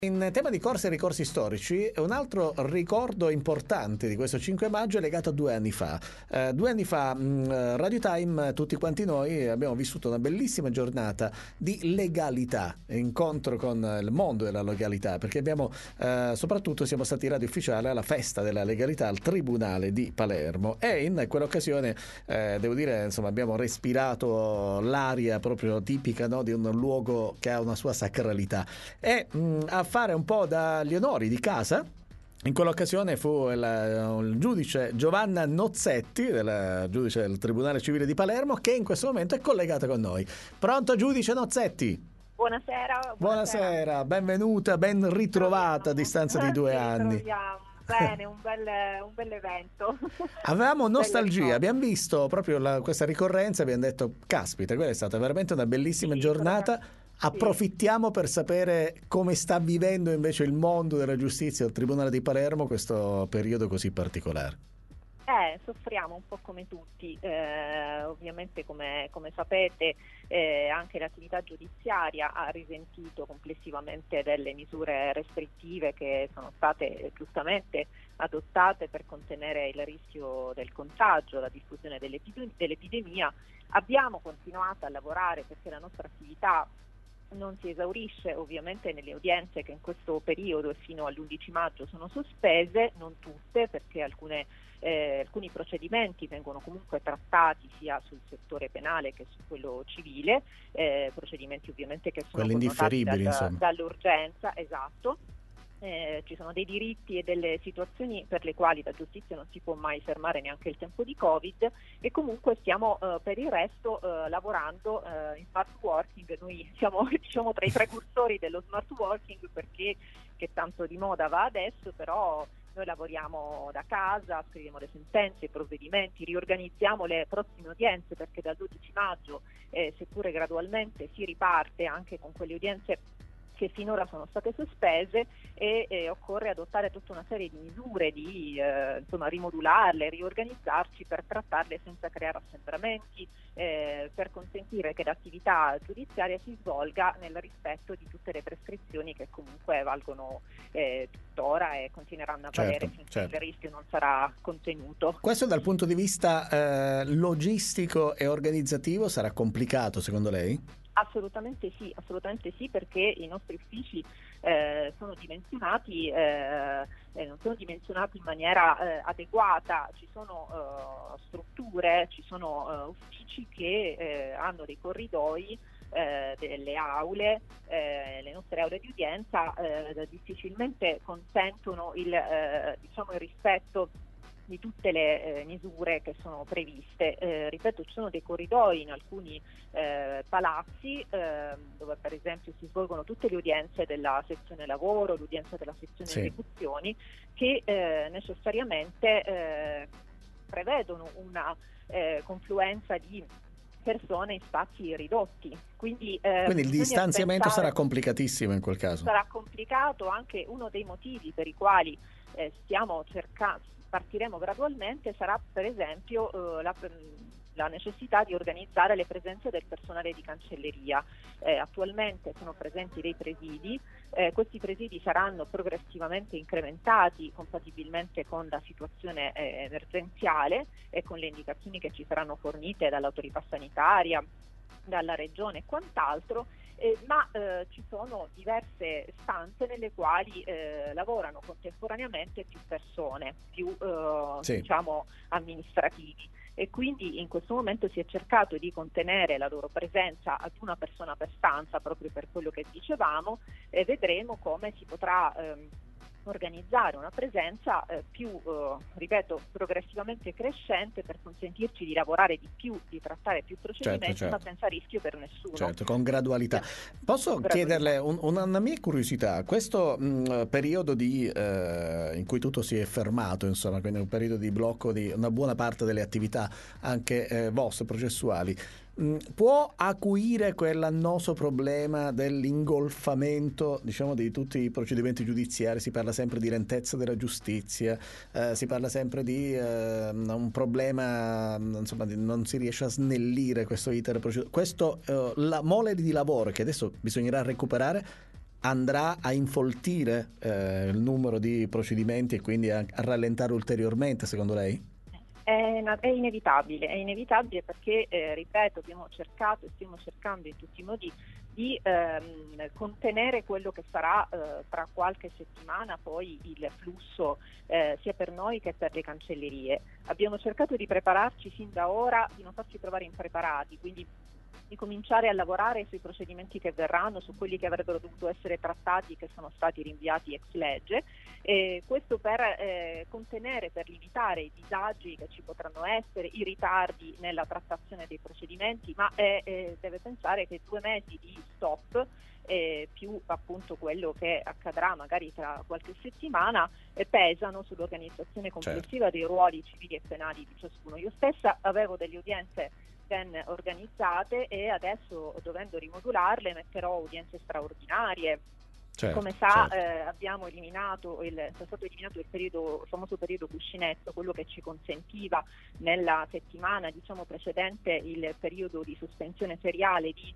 In tema di corse e ricorsi storici, un altro ricordo importante di questo 5 maggio è legato a 2 anni fa. 2 anni fa, Radio Time, tutti quanti noi abbiamo vissuto una bellissima giornata di legalità, incontro con il mondo della legalità, perché soprattutto siamo stati radio ufficiale alla festa della legalità al Tribunale di Palermo e in quell'occasione, devo dire, insomma, abbiamo respirato l'aria proprio tipica, no, di un luogo che ha una sua sacralità. E a fare un po' dagli onori di casa in quell'occasione fu il giudice Giovanna Nozzetti, giudice del Tribunale Civile di Palermo, che in questo momento è collegata con noi. Pronto, giudice Nozzetti? Buonasera. Buonasera, benvenuta, ben ritrovata a distanza di 2 anni. Ritroviamo. Bene, un bel evento. Avevamo nostalgia, abbiamo visto proprio questa ricorrenza, abbiamo detto, caspita, quella è stata veramente una bellissima giornata. Approfittiamo per sapere come sta vivendo invece il mondo della giustizia del Tribunale di Palermo questo periodo così particolare. Soffriamo un po' come tutti, ovviamente come sapete anche l'attività giudiziaria ha risentito complessivamente delle misure restrittive che sono state giustamente adottate per contenere il rischio del contagio, la diffusione dell'epidemia. Abbiamo continuato a lavorare perché la nostra attività non si esaurisce ovviamente nelle udienze che in questo periodo e fino all'11 maggio sono sospese, non tutte, perché alcuni procedimenti vengono comunque trattati sia sul settore penale che su quello civile, procedimenti ovviamente che sono connotati dall'urgenza, esatto. Ci sono dei diritti e delle situazioni per le quali la giustizia non si può mai fermare neanche il tempo di Covid e comunque stiamo per il resto lavorando in smart working. Noi siamo diciamo tra i precursori dello smart working perché che tanto di moda va adesso, però noi lavoriamo da casa, scriviamo le sentenze, i provvedimenti, riorganizziamo le prossime udienze perché dal 12 maggio, seppure gradualmente, si riparte anche con quelle udienze che finora sono state sospese e occorre adottare tutta una serie di misure, rimodularle, riorganizzarci per trattarle senza creare assembramenti, per consentire che l'attività giudiziaria si svolga nel rispetto di tutte le prescrizioni che comunque valgono tuttora e continueranno a valere finché il rischio non sarà contenuto. Questo dal punto di vista logistico e organizzativo sarà complicato secondo lei? Assolutamente sì, perché i nostri uffici sono dimensionati, non sono dimensionati in maniera adeguata, ci sono strutture, ci sono uffici che hanno dei corridoi, delle aule, le nostre aule di udienza difficilmente consentono il rispetto di tutte le misure che sono previste. Ripeto, ci sono dei corridoi in alcuni palazzi dove per esempio si svolgono tutte le udienze della sezione lavoro, l'udienza della sezione esecuzioni, che necessariamente prevedono una confluenza di persone in spazi ridotti. Quindi il distanziamento sarà complicatissimo in quel caso. Sarà complicato, anche uno dei motivi per i quali partiremo gradualmente sarà per esempio la necessità di organizzare le presenze del personale di cancelleria. Attualmente sono presenti dei presidi, questi presidi saranno progressivamente incrementati compatibilmente con la situazione emergenziale e con le indicazioni che ci saranno fornite dall'autorità sanitaria, dalla regione e quant'altro. Ma ci sono diverse stanze nelle quali lavorano contemporaneamente più persone, più amministrativi, e quindi in questo momento si è cercato di contenere la loro presenza ad una persona per stanza proprio per quello che dicevamo, e vedremo come si potrà organizzare una presenza progressivamente crescente per consentirci di lavorare di più, di trattare più procedimenti, ma senza rischio per nessuno. Certo, con gradualità. Posso chiederle una mia curiosità? Questo periodo in cui tutto si è fermato, insomma, quindi un periodo di blocco di una buona parte delle attività anche vostre processuali, può acuire quell'annoso problema dell'ingolfamento, diciamo, di tutti i procedimenti giudiziari? Si parla sempre di lentezza della giustizia, si parla sempre di un problema, insomma, non si riesce a snellire questo iter procedurale. Questo la mole di lavoro che adesso bisognerà recuperare andrà a infoltire il numero di procedimenti e quindi a rallentare ulteriormente, secondo lei? È inevitabile perché, ripeto, abbiamo cercato e stiamo cercando in tutti i modi di contenere quello che sarà tra qualche settimana poi il flusso sia per noi che per le cancellerie. Abbiamo cercato di prepararci fin da ora, di non farci trovare impreparati, quindi di cominciare a lavorare sui procedimenti che verranno, su quelli che avrebbero dovuto essere trattati e che sono stati rinviati ex legge, questo per contenere, per limitare i disagi che ci potranno essere, i ritardi nella trattazione dei procedimenti, ma deve pensare che 2 mesi di stop più appunto quello che accadrà magari tra qualche settimana pesano sull'organizzazione complessiva dei ruoli civili e penali di ciascuno. Io stessa avevo delle udienze ben organizzate e adesso, dovendo rimodularle, metterò udienze straordinarie. Come sa, abbiamo eliminato è stato eliminato il famoso periodo cuscinetto, quello che ci consentiva nella settimana precedente il periodo di sospensione feriale di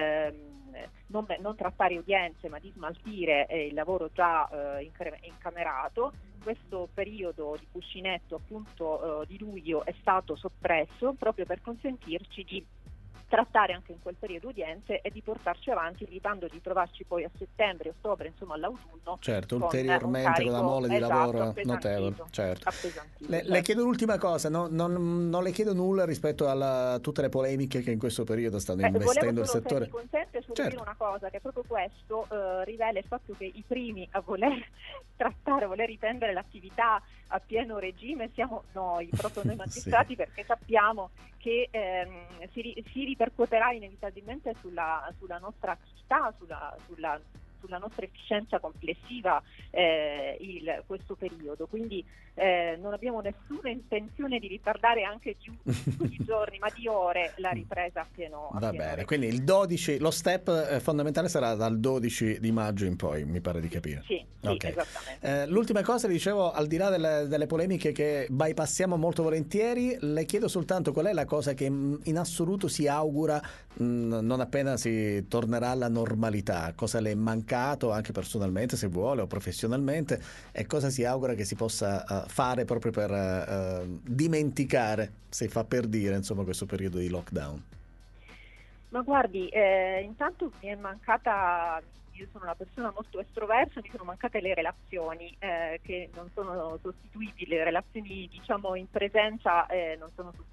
non trattare udienze ma di smaltire il lavoro già incamerato. Questo periodo di cuscinetto appunto di luglio è stato soppresso proprio per consentirci di trattare anche in quel periodo udienze e di portarci avanti, evitando di trovarci poi a settembre, ottobre, insomma all'autunno. Certo, ulteriormente con una mole di lavoro notevole. Certo. Le chiedo l'ultima cosa, non le chiedo nulla rispetto a tutte le polemiche che in questo periodo stanno investendo il settore. Se mi consente solo dire una cosa, che proprio questo rivela il fatto che i primi a voler riprendere l'attività a pieno regime siamo proprio noi magistrati, perché sappiamo che si ripercuoterà inevitabilmente sulla nostra attività, sulla nostra efficienza complessiva questo periodo, quindi non abbiamo nessuna intenzione di ritardare anche più di giorni, ma di ore la ripresa a pieno Va bene, regime. quindi il 12, lo step fondamentale sarà dal 12 di maggio in poi, mi pare di capire. Sì, okay. Esattamente. L'ultima cosa, dicevo, al di là delle polemiche che bypassiamo molto volentieri, le chiedo soltanto qual è la cosa che in assoluto si augura non appena si tornerà alla normalità, cosa le è mancato anche personalmente, se vuole, o professionalmente, e cosa si augura che si possa fare proprio per dimenticare, se fa per dire, insomma, questo periodo di lockdown. Ma guardi, intanto mi è mancata, io sono una persona molto estroversa, mi sono mancate le relazioni che non sono sostituibili, le relazioni in presenza non sono sostituibili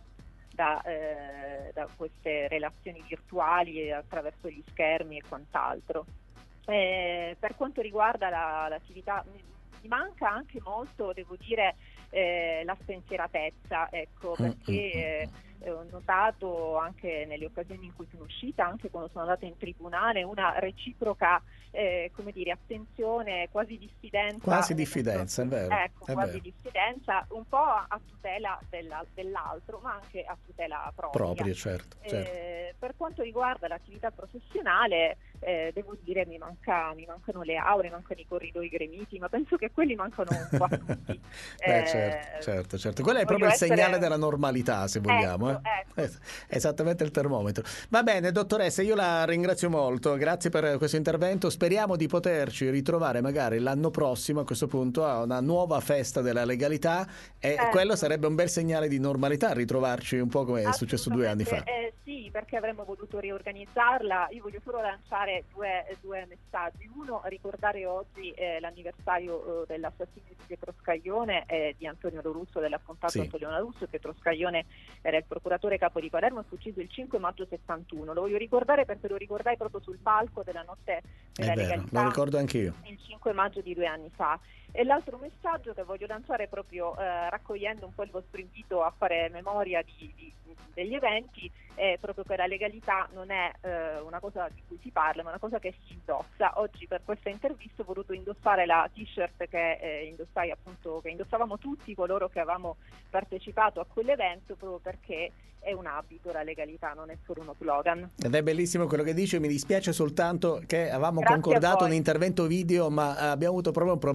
da queste relazioni virtuali attraverso gli schermi e quant'altro. Per quanto riguarda l'attività, mi manca anche molto, devo dire, la spensieratezza, ecco, perché ho notato anche nelle occasioni in cui sono uscita, anche quando sono andata in tribunale, una reciproca attenzione, quasi diffidenza. Quasi diffidenza, è vero. Ecco, quasi diffidenza, un po' a tutela dell'altro, ma anche a tutela propria. Certo. Per quanto riguarda l'attività professionale, devo dire mi mancano le aule, mancano i corridoi gremiti, ma penso che quelli mancano un po' a tutti. Certo. Quello è proprio il segnale della normalità, se vogliamo. Ecco. Esattamente il termometro. Va bene, dottoressa, io la ringrazio molto, grazie per questo intervento. Speriamo di poterci ritrovare magari l'anno prossimo a questo punto a una nuova festa della legalità e quello sarebbe un bel segnale di normalità, ritrovarci un po' come è successo 2 anni fa. Sì, perché avremmo voluto riorganizzarla. Io voglio solo lanciare due messaggi. Uno, ricordare oggi l'anniversario dell'assassinio di Pietro Scaglione e di Antonio Lorusso, dell'affrontato Antonio Lorusso. Pietro Scaglione era il procuratore capo di Palermo, fu ucciso il 5 maggio 71. Lo voglio ricordare perché lo ricordai proprio sul palco della notte della legalità. Lo ricordo anch'io. Il 5 maggio di 2 anni fa. E l'altro messaggio che voglio lanciare proprio raccogliendo un po' il vostro invito a fare memoria degli eventi è proprio che la legalità non è una cosa di cui si parla, ma una cosa che si indossa. Oggi per questa intervista ho voluto indossare la t-shirt che indossavamo tutti coloro che avevamo partecipato a quell'evento, proprio perché è un abito la legalità, non è solo uno slogan. Ed è bellissimo quello che dice, mi dispiace soltanto che avevamo concordato un intervento video, ma abbiamo avuto proprio un problema tecnico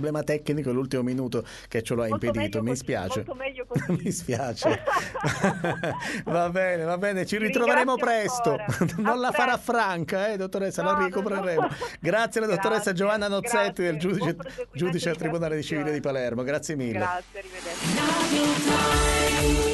tecnico l'ultimo minuto che ce lo ha impedito, mi spiace. Molto meglio così. Mi spiace. Va bene, ci ritroveremo presto. Non la farà franca, dottoressa, la ricopreremo. Grazie alla dottoressa Giovanna Nozzetti, del giudice al Tribunale di Civile di Palermo. Grazie mille. Grazie, arrivederci.